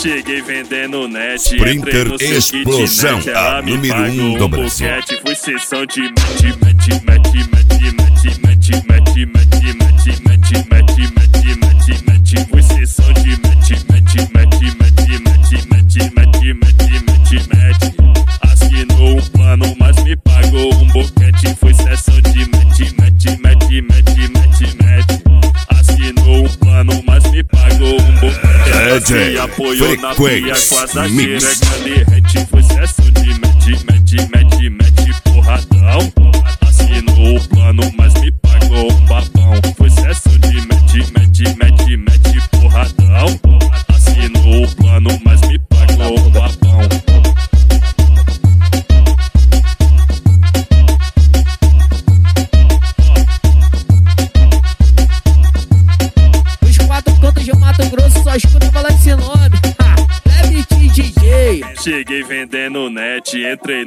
Cheguei vendendo net, Sprinter Explosão, a número 1 do Brasil. Foi sessão de foi sessão de assinou um plano, mas me pagou um boquete. Foi sessão de assinou um plano, mas me pagou um boquete. Se apoiou na pia com as xereca derrete. Foi sessão de porradão. Assinou o plano, mas me pagou um babão. Foi sessão de porradão. Assinou o plano, mas me pagou um babão. Os 4 cantos de Mato Grosso só escuta falar desse nome. Deve te DJ. Cheguei vendendo net, entrei